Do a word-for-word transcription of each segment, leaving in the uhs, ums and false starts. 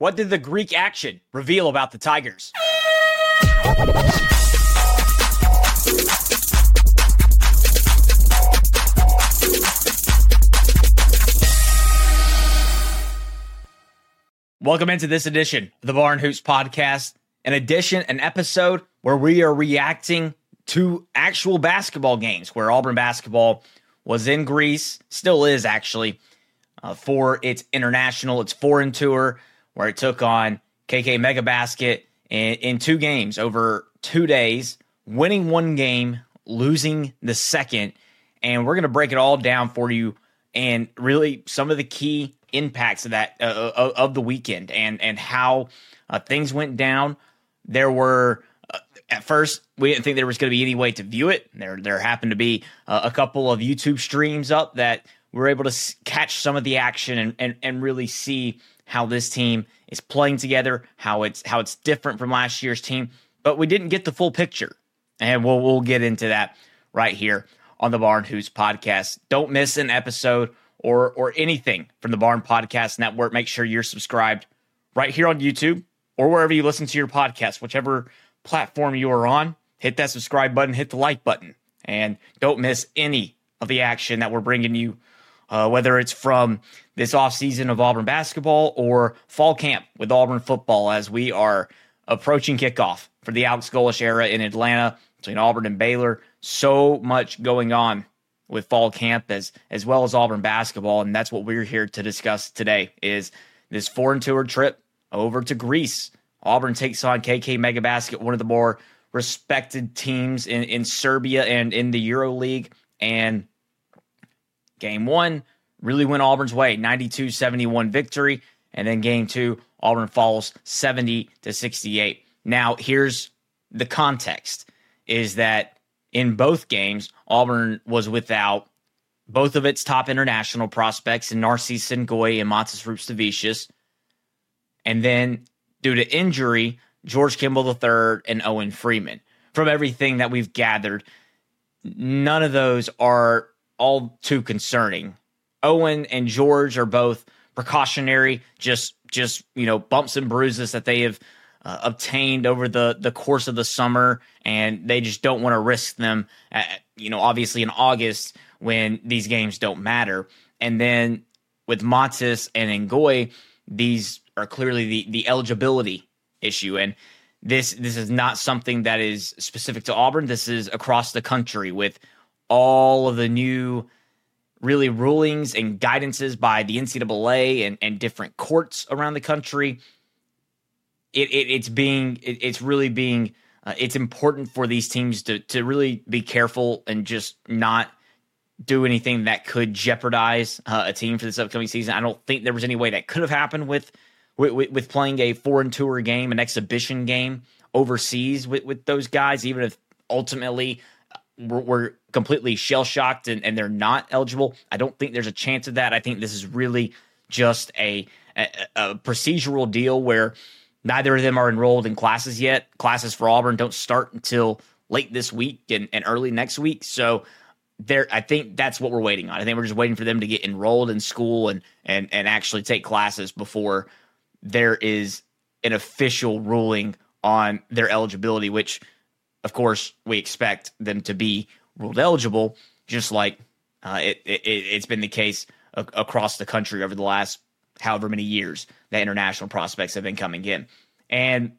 What did the Greek action reveal about the Tigers? Welcome into this edition of the Barn Hoops Podcast, an edition, an episode where we are reacting to actual basketball games, where Auburn basketball was in Greece, still is actually, uh, for its international, its foreign tour, where it took on K K Megabasket in, in two games over two days, winning one game, losing the second. And we're going to break it all down for you and really some of the key impacts of that, uh, of, of the weekend and, and how uh, things went down. There were, uh, at first, we didn't think there was going to be any way to view it. There, there happened to be uh, a couple of YouTube streams up that we were able to s- catch some of the action and, and, and really see how this team is playing together, how it's how it's different from last year's team, but we didn't get the full picture, and we'll we'll get into that right here on the Barn Hoops Podcast. Don't miss an episode or or anything from the Barn Podcast Network. Make sure you're subscribed right here on YouTube or wherever you listen to your podcast, whichever platform you are on. Hit that subscribe button, hit the like button, and don't miss any of the action that we're bringing you. Uh, whether it's from this offseason of Auburn basketball or fall camp with Auburn football, as we are approaching kickoff for the Alex Golesh era in Atlanta between Auburn and Baylor. So much going on with fall camp as, as well as Auburn basketball, and that's what we're here to discuss today is this foreign tour trip over to Greece. Auburn takes on K K Megabasket, one of the more respected teams in, in Serbia and in the EuroLeague, and game one really went Auburn's way, ninety-two seventy-one victory. And then game two, Auburn falls seventy to sixty-eight. Now, here's the context, is that in both games, Auburn was without both of its top international prospects in Narcisse Sengoy and Matas Rupstavicius. And then, due to injury, George Kimball the third and Owen Freeman. From everything that we've gathered, none of those are all too concerning. Owen and George are both precautionary, just just you know bumps and bruises that they have uh, obtained over the the course of the summer, and they just don't want to risk them. At, you know, obviously in August when these games don't matter. And then with Matas and Ngoy, these are clearly the the eligibility issue, and this this is not something that is specific to Auburn. This is across the country with all of the new really rulings and guidances by the N C double A and, and different courts around the country. It, it it's being it, it's really being uh, it's important for these teams to to really be careful and just not do anything that could jeopardize uh, a team for this upcoming season. I don't think there was any way that could have happened with with, with playing a foreign tour game, an exhibition game overseas with, with those guys, even if ultimately we're, we're completely shell-shocked and, and they're not eligible. I don't think there's a chance of that. I think this is really just a, a, a procedural deal where neither of them are enrolled in classes yet. Classes for Auburn don't start until late this week and, and early next week. So there, I think that's what we're waiting on. I think we're just waiting for them to get enrolled in school and and and actually take classes before there is an official ruling on their eligibility, which, of course, we expect them to be ruled eligible, just like uh, it, it, it's been the case a- across the country over the last however many years that international prospects have been coming in. And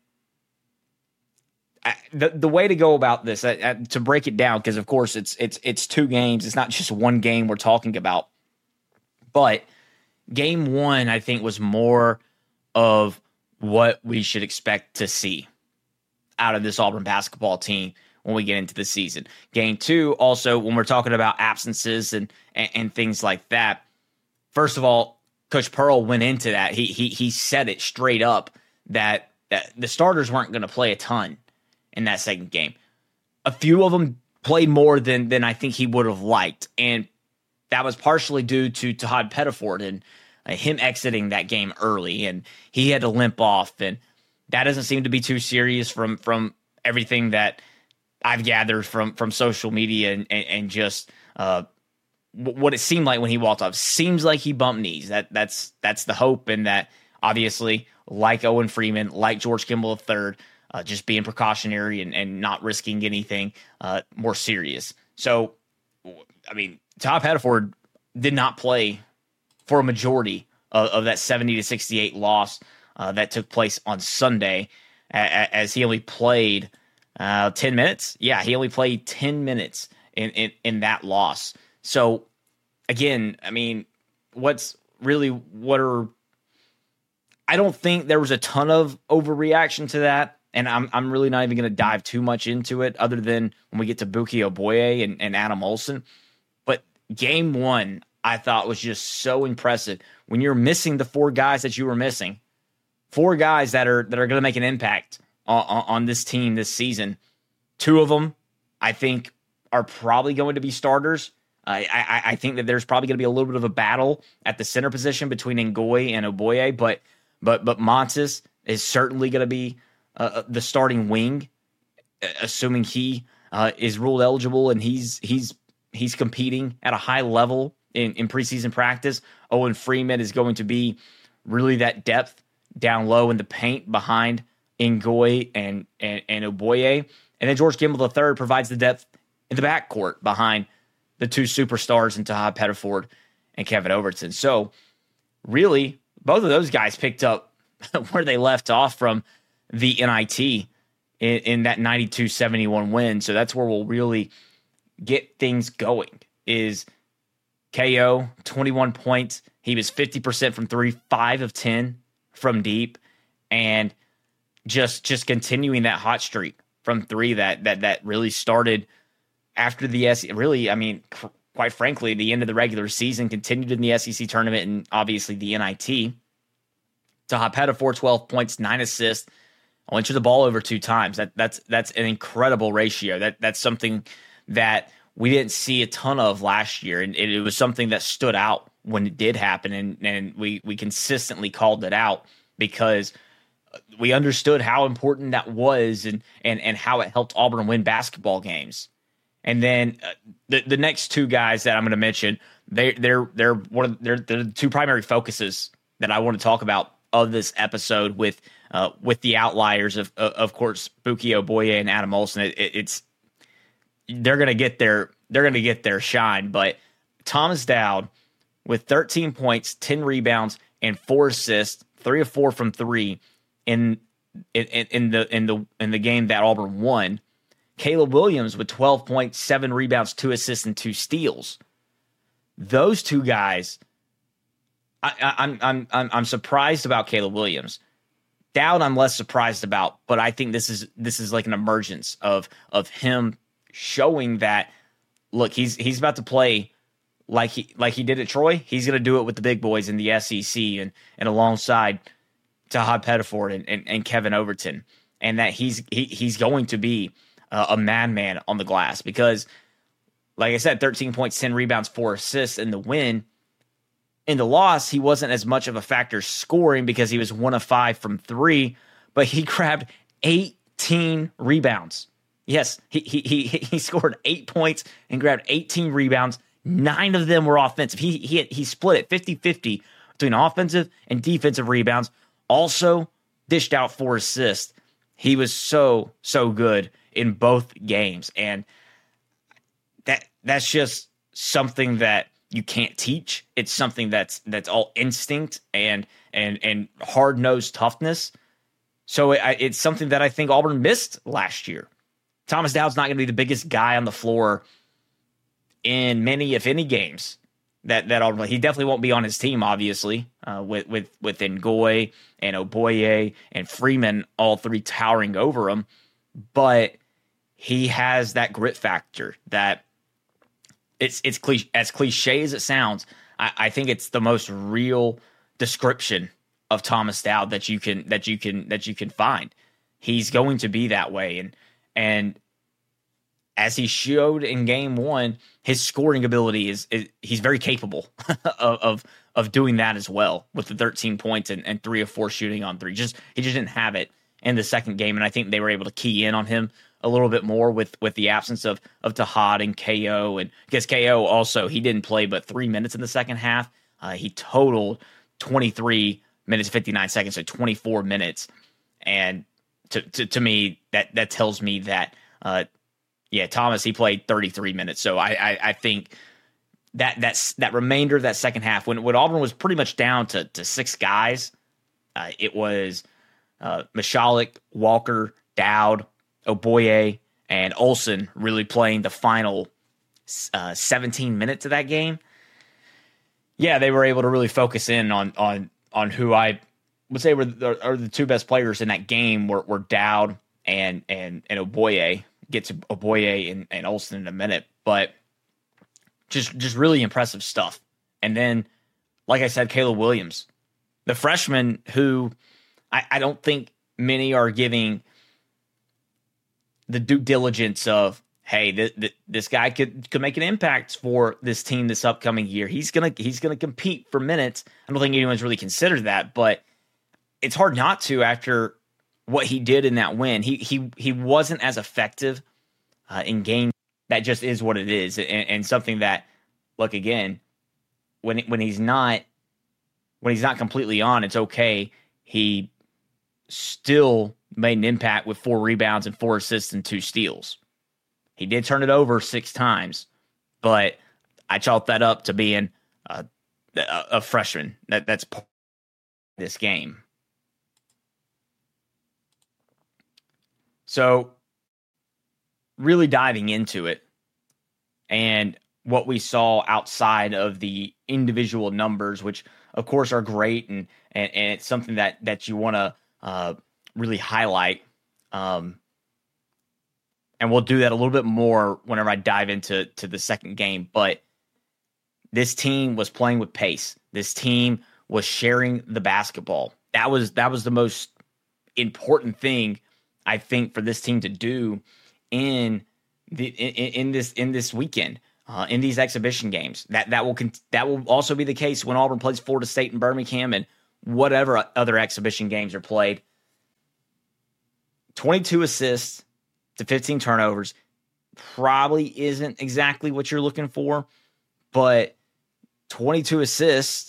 I, the the way to go about this, uh, uh, to break it down, because of course it's it's it's two games. It's not just one game we're talking about. But game one, I think, was more of what we should expect to see out of this Auburn basketball team when we get into the season. Game two, also, when we're talking about absences and, and, and things like that, first of all, Coach Pearl went into that. He he he said it straight up that, that the starters weren't going to play a ton in that second game. A few of them played more than than I think he would have liked, and that was partially due to Todd Pettiford and uh, him exiting that game early, and he had to limp off, and that doesn't seem to be too serious from from everything that I've gathered from from social media and and, and just uh, w- what it seemed like when he walked off. Seems like he bumped knees. That that's that's the hope, and that obviously, like Owen Freeman, like George Kimball the third, uh, just being precautionary and, and not risking anything uh, more serious. So, I mean, Taha Pettiford did not play for a majority of, of that seventy to sixty-eight loss uh, that took place on Sunday, a, as he only played uh, ten minutes. Yeah, he only played ten minutes in, in, in that loss. So, again, I mean, what's really, what are, I don't think there was a ton of overreaction to that. And I'm I'm really not even going to dive too much into it other than when we get to Buki Oboye and, and Adam Olsen. But game one, I thought was just so impressive. When you're missing the four guys that you were missing, four guys that are that are going to make an impact on, on, on this team this season, two of them, I think, are probably going to be starters. Uh, I, I think that there's probably going to be a little bit of a battle at the center position between Ngoy and Oboye, but but but Montes is certainly going to be Uh, the starting wing, assuming he uh, is ruled eligible and he's he's he's competing at a high level in, in preseason practice. Owen Freeman is going to be really that depth down low in the paint behind Ngoy and and, and Oboye. And then George Kimball the third provides the depth in the backcourt behind the two superstars in Taha Pettiford and Kevin Overton. So really, both of those guys picked up where they left off from the N I T in, in that ninety-two seventy-one win. So that's where we'll really get things going is K O, twenty-one points. He was fifty percent from three, five of ten from deep, and just just continuing that hot streak from three that that that really started after the S E C. Really, I mean, quite frankly, the end of the regular season, continued in the S E C tournament and obviously the N I T. Taha Pettiford, twelve points, nine assists. Only turned the ball over two times. That that's that's an incredible ratio. That that's something that we didn't see a ton of last year, and it, it was something that stood out when it did happen, and and we we consistently called it out because we understood how important that was, and and and how it helped Auburn win basketball games. And then uh, the the next two guys that I'm going to mention, they they're they're one of they're, they're the two primary focuses that I want to talk about of this episode with. Uh, with the outliers of, of, of course, Buki Oboye and Adam Olsen, it, it, it's they're gonna get their they're gonna get their shine. But Thomas Dowd with thirteen points, ten rebounds, and four assists, three of four from three in in, in the in the in the game that Auburn won. Caleb Williams with twelve points, seven rebounds, two assists, and two steals. Those two guys, I, I, I'm I'm I'm I'm surprised about Caleb Williams. Dowd, I'm less surprised about, but I think this is this is like an emergence of of him showing that look, he's he's about to play like he like he did at Troy. He's going to do it with the big boys in the S E C and and alongside Taha Pettiford and, and, and Kevin Overton, and that he's he, he's going to be uh, a madman on the glass because, like I said, thirteen points, ten rebounds, four assists in the win. In the loss, he wasn't as much of a factor scoring because he was one of five from three, but he grabbed eighteen rebounds. Yes, he he he he scored eight points and grabbed eighteen rebounds. Nine of them were offensive. He he he split it fifty-fifty between offensive and defensive rebounds. Also dished out four assists. He was so so good in both games, and that that's just something that you can't teach. It's something that's that's all instinct and and and hard-nosed toughness. So it, it's something that I think Auburn missed last year. Thomas Dowd's not going to be the biggest guy on the floor in many, if any, games that that Auburn. He definitely won't be on his team, obviously, uh, with with with Ngoy and Oboye and Freeman, all three towering over him. But he has that grit factor that. It's it's cliche, as cliche as it sounds. I, I think it's the most real description of Thomas Dowd that you can that you can that you can find. He's going to be that way, and and as he showed in game one, his scoring ability is, is he's very capable of, of of doing that as well with the thirteen points and, and three of four shooting on three. Just he just didn't have it in the second game, and I think they were able to key in on him a little bit more with, with the absence of of Tahad and K O, and because K O also he didn't play but three minutes in the second half. Uh, he totaled twenty-three minutes and fifty-nine seconds, so twenty-four minutes. And to to, to me, that that tells me that uh, yeah, Thomas, he played thirty-three minutes. So I I, I think that that's that remainder of that second half, when when Auburn was pretty much down to to six guys, uh, it was uh, Michalek, Walker, Dowd, Oboye, and Olsen really playing the final uh, seventeen minutes of that game. Yeah, they were able to really focus in on on on who I would say were the, are the two best players in that game were, were Dowd and and and Oboye. Get to Oboye and, and Olsen in a minute, but just just really impressive stuff. And then, like I said, Caleb Williams, the freshman who I, I don't think many are giving the due diligence of, hey, th- th- this guy could could make an impact for this team this upcoming year. He's gonna he's gonna compete for minutes. I don't think anyone's really considered that, but it's hard not to after what he did in that win. He he he wasn't as effective uh, in games. That just is what it is, and, and something that, look, again, when when he's not when he's not completely on, it's okay. He still made an impact with four rebounds and four assists and two steals. He did turn it over six times, but I chalked that up to being a, a, a freshman. That that's part of this game. So, really diving into it, and what we saw outside of the individual numbers, which of course are great, and and, and it's something that that you want to uh, really highlight. Um, and we'll do that a little bit more whenever I dive into to the second game. But this team was playing with pace. This team was sharing the basketball. That was that was the most important thing, I think, for this team to do in the in, in this in this weekend, uh, in these exhibition games. That that will con- that will also be the case when Auburn plays Florida State in Birmingham and whatever other exhibition games are played. twenty-two assists to fifteen turnovers probably isn't exactly what you're looking for, but twenty-two assists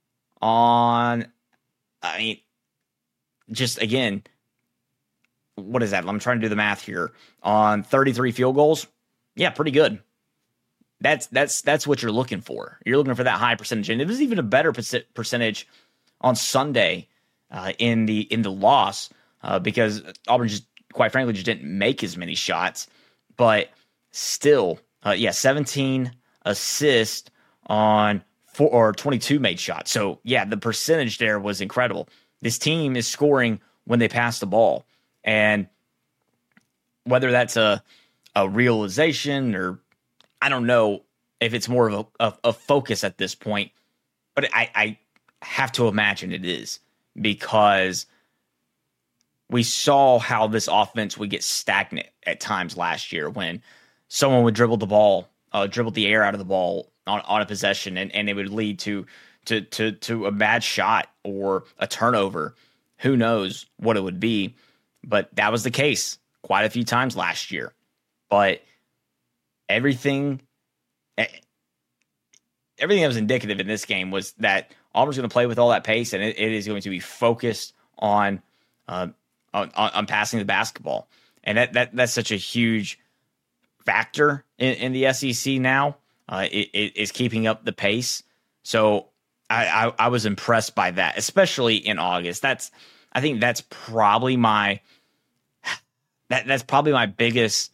on, I mean, just again, what is that? I'm trying to do the math here. On thirty-three field goals, yeah, pretty good. That's that's that's what you're looking for. You're looking for that high percentage, and it was even a better percentage on Sunday uh, in the in the loss uh, because Auburn just, quite frankly, just didn't make as many shots. But still, uh, yeah, seventeen assists on four or twenty-two made shots. So yeah, the percentage there was incredible. This team is scoring when they pass the ball. And whether that's a a realization or I don't know if it's more of a, a, a focus at this point, but I, I have to imagine it is, because we saw how this offense would get stagnant at times last year when someone would dribble the ball, uh, dribble the air out of the ball on, on a possession, and, and it would lead to, to to to a bad shot or a turnover. Who knows what it would be. But that was the case quite a few times last year. But everything, everything that was indicative in this game was that Auburn's going to play with all that pace, and it, it is going to be focused on, uh, on on passing the basketball, and that that that's such a huge factor in, in the S E C now. Uh, it, it is keeping up the pace. So I, I I was impressed by that, especially in August. That's I think that's probably my that that's probably my biggest,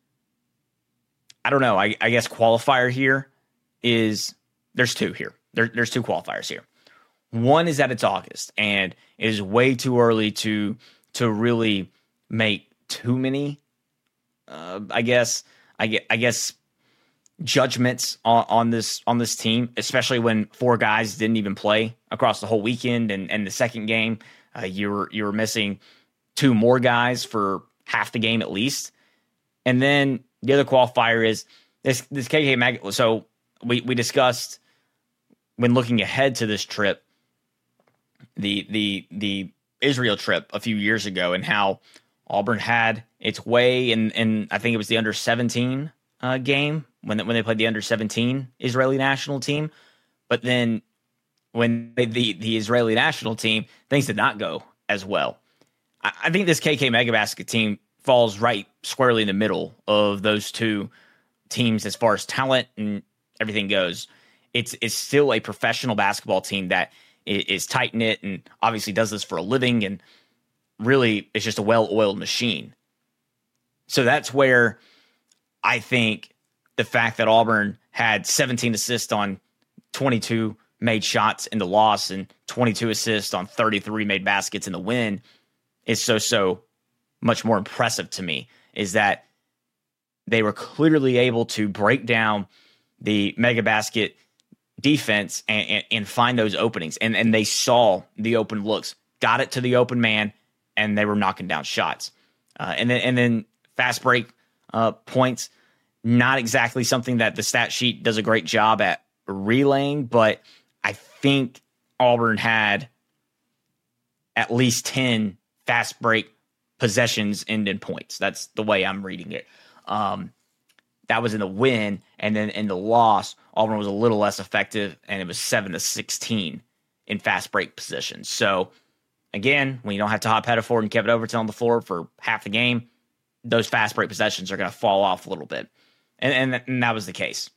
I don't know, I, I guess qualifier here is there's two here. There, there's two qualifiers here. One is that it's August and it is way too early to to really make too many uh, I guess I get I guess judgments on, on this on this team, especially when four guys didn't even play across the whole weekend, and, and the second game uh, you were you were missing two more guys for half the game at least. And then the other qualifier is this this K K Mag. So we we discussed when looking ahead to this trip, the the the Israel trip a few years ago, and how Auburn had its way in, in I think it was the under seventeen uh, game when when they played the under seventeen Israeli national team. But then when the, the Israeli national team, things did not go as well. I, I think this K K Megabasket team falls right squarely in the middle of those two teams as far as talent and everything goes. It's it's still a professional basketball team that is tight-knit and obviously does this for a living, and really it's just a well-oiled machine. So that's where I think the fact that Auburn had seventeen assists on twenty-two made shots in the loss and twenty-two assists on thirty-three made baskets in the win is so, so much more impressive to me, is that they were clearly able to break down the Megabasket defense and, and, and find those openings. And, and they saw the open looks, got it to the open man, and they were knocking down shots. Uh, and then and then fast break uh, points, not exactly something that the stat sheet does a great job at relaying, but I think Auburn had at least ten fast break possessions end in points. That's the way I'm reading it. Um, that was in the win, and then in the loss, Auburn was a little less effective, and it was seven to sixteen in fast break positions. So, again, when you don't have Todd Pettiford and Kevin Overton on the floor for half the game, those fast break possessions are going to fall off a little bit, and, and and that was the case.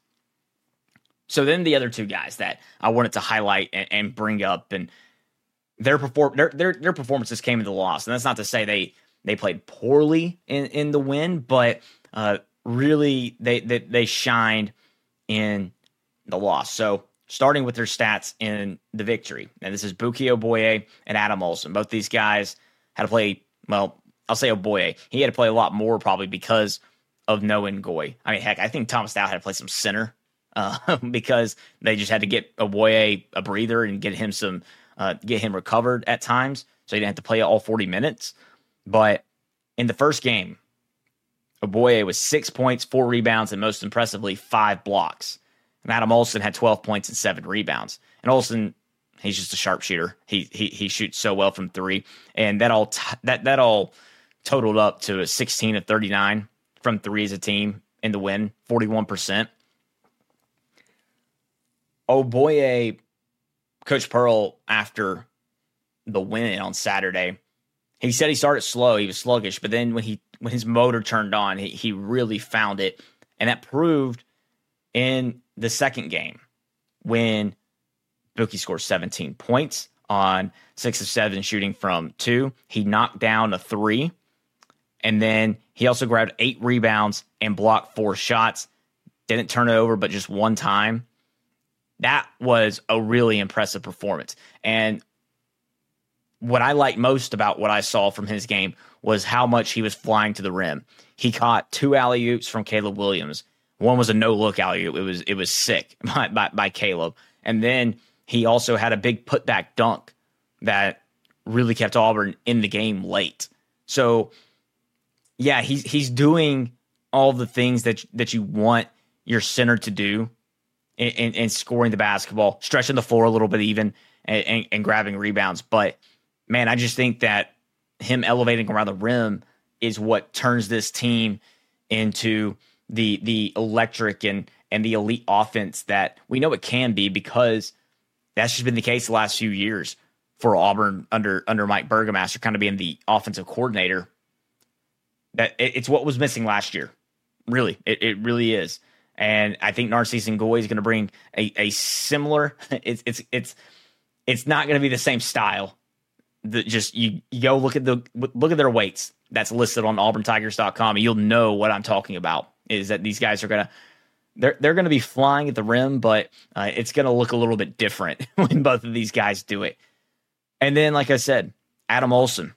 So then the other two guys that I wanted to highlight and, and bring up, and their perform their, their their performances came in the loss, and that's not to say they they played poorly in, in the win, but uh, really they, they they shined in the loss. So starting with their stats in the victory, and this is Buki Oboye and Adam Olson. Both these guys had to play, well, I'll say Oboye. He had to play a lot more probably because of no Ngoy. I mean, heck, I think Thomas Stout had to play some center uh, because they just had to get Oboye a breather and get him some, uh, get him recovered at times, so he didn't have to play all forty minutes. But in the first game, Oboye was six points, four rebounds, and most impressively, five blocks. And Adam Olson had twelve points and seven rebounds. And Olson, he's just a sharpshooter. He he he shoots so well from three, and that all t- that that all totaled up to a sixteen of thirty-nine from three as a team in the win, forty-one percent. Oboye, Coach Pearl, after the win on Saturday, he said he started slow. He was sluggish, but then when he when his motor turned on, he, he really found it. And that proved in the second game when Buki scored seventeen points on six of seven shooting from two. He knocked down a three. And then he also grabbed eight rebounds and blocked four shots. Didn't turn it over, but just one time. That was a really impressive performance. And what I liked most about what I saw from his game was how much he was flying to the rim. He caught two alley-oops from Caleb Williams. One was a no-look alley-oop. It was it was sick by, by, by Caleb. And then he also had a big putback dunk that really kept Auburn in the game late. So, yeah, he's he's doing all the things that that you want your center to do in, in, in scoring the basketball, stretching the floor a little bit even, and, and, and grabbing rebounds. But, man, I just think that him elevating around the rim is what turns this team into the the electric and and the elite offense that we know it can be, because that's just been the case the last few years for Auburn under under Mike Burgomaster, kind of being the offensive coordinator. That it, it's what was missing last year. Really, it, it really is. And I think Narcisse Ngoy is going to bring a, a similar. It's it's it's it's not going to be the same style. The, just you, you go look at the look at their weights that's listed on auburn tigers dot com, and you'll know what I'm talking about. Is that these guys are gonna they're they're gonna be flying at the rim, but uh, it's gonna look a little bit different when both of these guys do it. And then, like I said, Adam Olson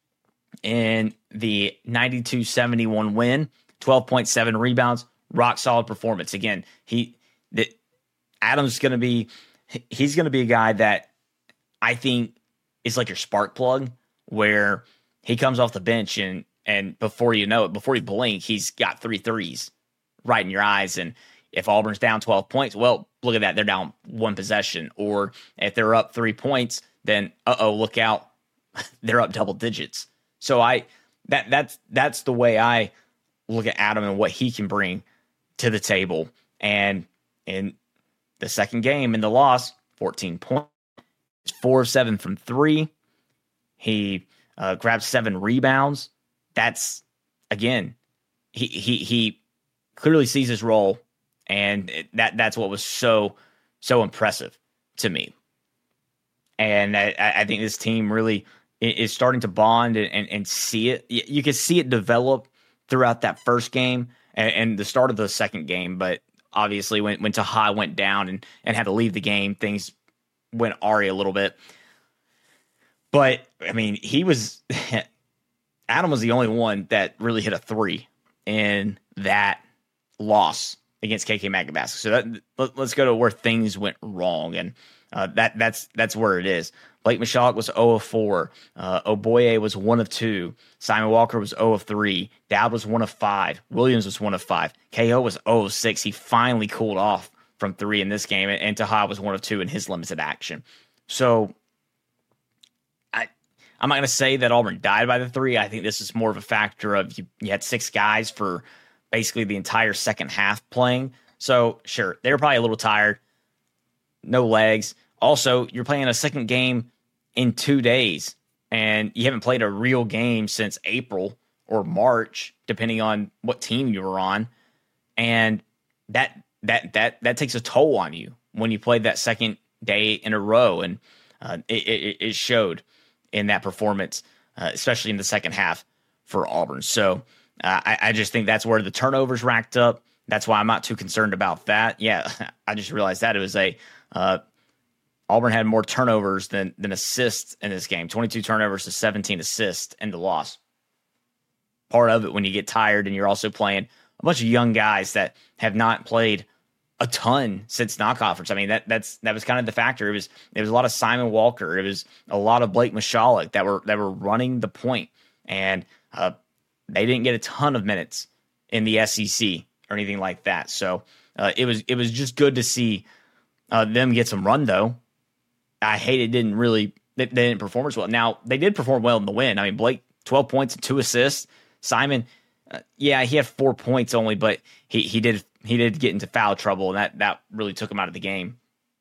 in the ninety-two seventy-one win, twelve point seven rebounds, rock solid performance. Again, he the Adam's gonna be he's gonna be a guy that I think is like your spark plug, where he comes off the bench and and before you know it, before you blink, he's got three threes right in your eyes. And if Auburn's down twelve points, well, look at that, they're down one possession. Or if they're up three points, then uh-oh, look out, they're up double digits. So I that that's that's the way I look at Adam and what he can bring to the table. And in the second game, in the loss, fourteen points, He's four of seven from three. He uh, grabbed seven rebounds. That's, again, he he he clearly sees his role, and that that's what was so, so impressive to me. And I, I think this team really is starting to bond and, and, and see it. You can see it develop throughout that first game and, and the start of the second game. But obviously when, when Taha went down and, and had to leave the game, things went awry a little bit. But, I mean, he was – Adam was the only one that really hit a three in that loss against K K Magnebask. So that, let, let's go to where things went wrong. And uh, that that's that's where it is. Blake Michalek was zero of four. Uh, Oboye was one of two. Simon Walker was zero of three. Dowd was one of five. Williams was one of five. K O was zero of six. He finally cooled off from three in this game, and, and Taha was one of two in his limited action. So I, I'm not going to say that Auburn died by the three. I think this is more of a factor of you, you had six guys for basically the entire second half playing. So, sure, they were probably a little tired. No legs. Also, you're playing a second game in two days, and you haven't played a real game since April or March, depending on what team you were on. And that that that that takes a toll on you when you played that second day in a row, and uh, it, it, it showed in that performance, uh, especially in the second half for Auburn. So uh, I, I just think that's where the turnovers racked up. That's why I'm not too concerned about that. Yeah, I just realized that it was a uh, Auburn had more turnovers than than assists in this game. twenty-two turnovers to seventeen assists in the loss. Part of it when you get tired and you're also playing a bunch of young guys that have not played a ton since non-conference. I mean, that that's that was kind of the factor. It was it was a lot of Simon Walker. It was a lot of Blake Michalek that were that were running the point, and uh, they didn't get a ton of minutes in the S E C or anything like that. So uh, it was it was just good to see uh, them get some run, though. I hate it didn't really they, they didn't perform as well. Now they did perform well in the win. I mean, Blake twelve points and two assists. Simon, uh, yeah, he had four points only, but he he did he did get into foul trouble, and that that really took him out of the game.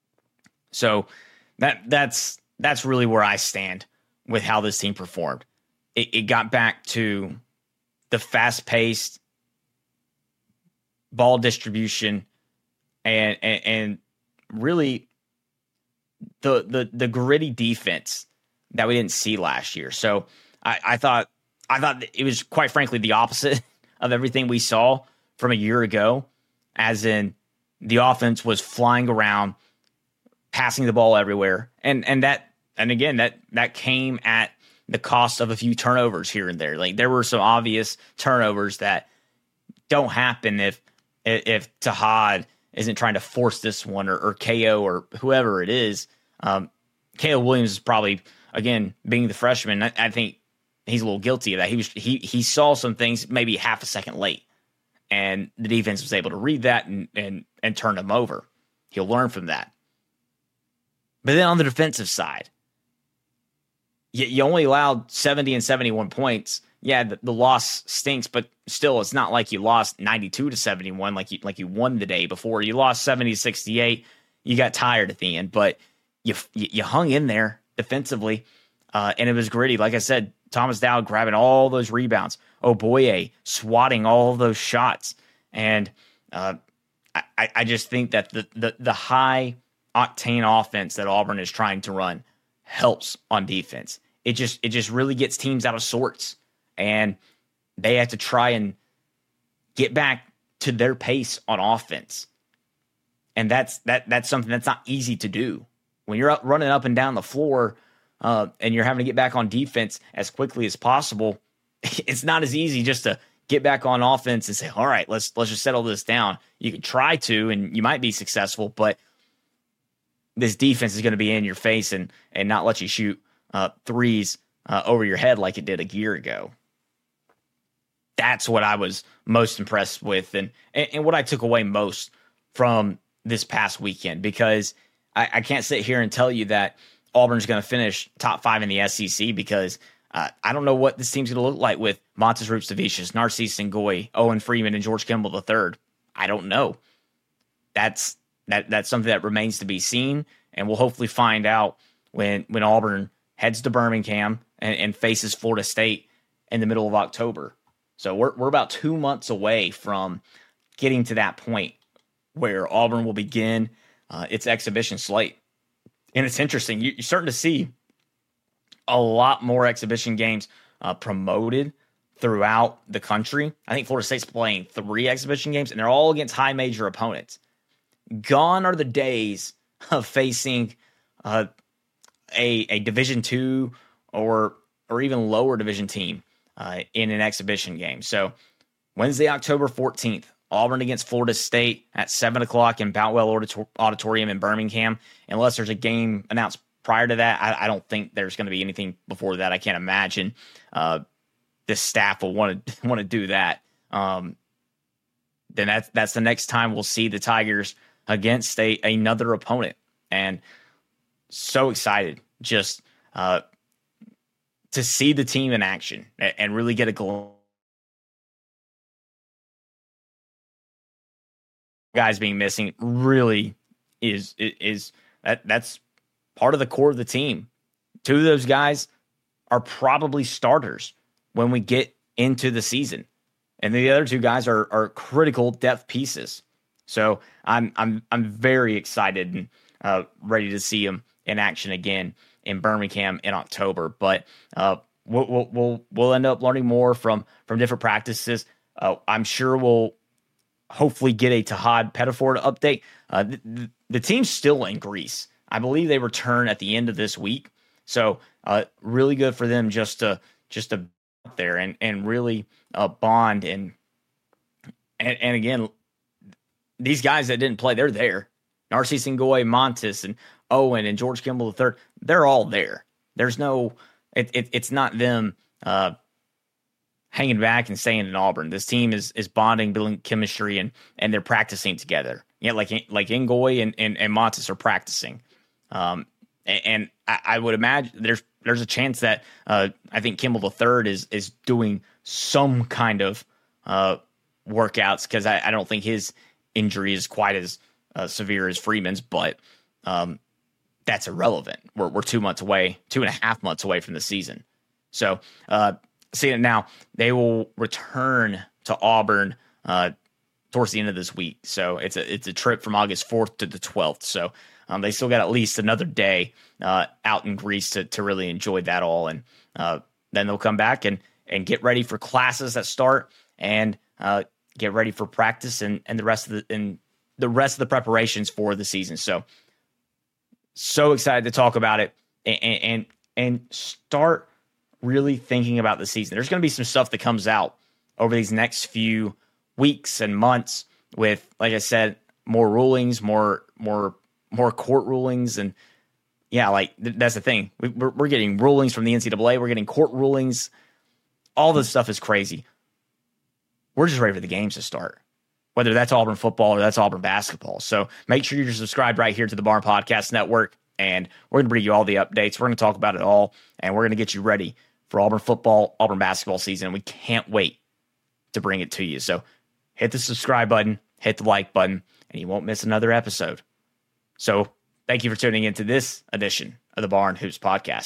So that that's that's really where I stand with how this team performed. It, it got back to the fast paced ball distribution, and and, and really the the the gritty defense that we didn't see last year. So I, I thought I thought it was quite frankly the opposite of everything we saw from a year ago, as in the offense was flying around, passing the ball everywhere, and and that and again that that came at the cost of a few turnovers here and there. Like there were some obvious turnovers that don't happen if if Tahad isn't trying to force this one, or, or K O or whoever it is. Um, K O Williams is probably, again, being the freshman, I, I think he's a little guilty of that. He was he he saw some things maybe half a second late, and the defense was able to read that and and and turn him over. He'll learn from that. But then on the defensive side, you, you only allowed seventy and seventy-one points. Yeah, the, the loss stinks, but still, it's not like you lost ninety-two to seventy-one like you like you won the day before. You lost seventy to sixty-eight. You got tired at the end, but you you hung in there defensively, uh, and it was gritty. Like I said, Thomas Dowd grabbing all those rebounds, Oboye swatting all of those shots, and uh, I, I just think that the the the high octane offense that Auburn is trying to run helps on defense. It just it just really gets teams out of sorts. And they have to try and get back to their pace on offense. And that's that that's something that's not easy to do. When you're up, running up and down the floor uh, and you're having to get back on defense as quickly as possible, it's not as easy just to get back on offense and say, all right, let's let's just settle this down. You can try to, and you might be successful, but this defense is going to be in your face and, and not let you shoot uh, threes uh, over your head like it did a year ago. That's what I was most impressed with, and, and, and what I took away most from this past weekend, because I, I can't sit here and tell you that Auburn's going to finish top five in the S E C, because uh, I don't know what this team's going to look like with Montes Rupstavicius, Narcisse Ngoy, Owen Freeman, and George Kimball the third. I don't know. That's that that's something that remains to be seen, and we'll hopefully find out when when Auburn heads to Birmingham and, and faces Florida State in the middle of October. So we're we're about two months away from getting to that point where Auburn will begin uh, its exhibition slate. And it's interesting. You, you're starting to see a lot more exhibition games uh, promoted throughout the country. I think Florida State's playing three exhibition games, and they're all against high major opponents. Gone are the days of facing uh, a a Division two or or even lower division team uh, in an exhibition game. So Wednesday, October fourteenth, Auburn against Florida State at seven o'clock in Boutwell Auditor- Auditorium in Birmingham. Unless there's a game announced prior to that, I, I don't think there's going to be anything before that. I can't imagine uh, this staff will want to want to do that. Um, then that's that's the next time we'll see the Tigers against a another opponent, and so excited just uh, to see the team in action and, and really get a glimpse. Guys being missing really is is that that's part of the core of the team. Two of those guys are probably starters when we get into the season, and the other two guys are are critical depth pieces. So I'm I'm I'm very excited and uh, ready to see them in action again in Birmingham in October. But uh, we'll, we'll we'll we'll end up learning more from from different practices. Uh, I'm sure we'll hopefully get a Tahad Pettiford update. Uh, the, the team's still in Greece. I believe they return at the end of this week. So uh, really good for them just to just to be out there and and really uh, bond and, and and again, these guys that didn't play, they're there. Narcisse Ngoy, Montes, and Owen, and George Kimball the third, they're all there. There's no, it, it, it's not them uh, hanging back and staying in Auburn. This team is is bonding, building chemistry, and and they're practicing together. Yeah, like like Ngoy and, and, and Montes are practicing. Um, and, and I, I would imagine there's there's a chance that uh, I think Kimball the third is is doing some kind of uh, workouts, because I, I don't think his injury is quite as uh, severe as Freeman's, but um, that's irrelevant. We're we're two months away, two and a half months away from the season. So, uh, seeing it now, they will return to Auburn uh, towards the end of this week. So it's a it's a trip from August fourth to the twelfth. So um, they still got at least another day uh, out in Greece to to really enjoy that all, and uh, then they'll come back and and get ready for classes that start and uh, get ready for practice and and the rest of the and the rest of the preparations for the season. So so excited to talk about it and and and start really thinking about the season. There's going to be some stuff that comes out over these next few weeks and months with, like I said, more rulings, more, more, more court rulings. And yeah, like th- that's the thing. We, we're, we're getting rulings from the N C double A. We're getting court rulings. All this stuff is crazy. We're just ready for the games to start, whether that's Auburn football or that's Auburn basketball. So make sure you're subscribed right here to the Barn Podcast Network, and we're going to bring you all the updates. We're going to talk about it all, and we're going to get you ready for Auburn football, Auburn basketball season. We can't wait to bring it to you. So hit the subscribe button, hit the like button, and you won't miss another episode. So thank you for tuning into this edition of the Barn Hoops Podcast.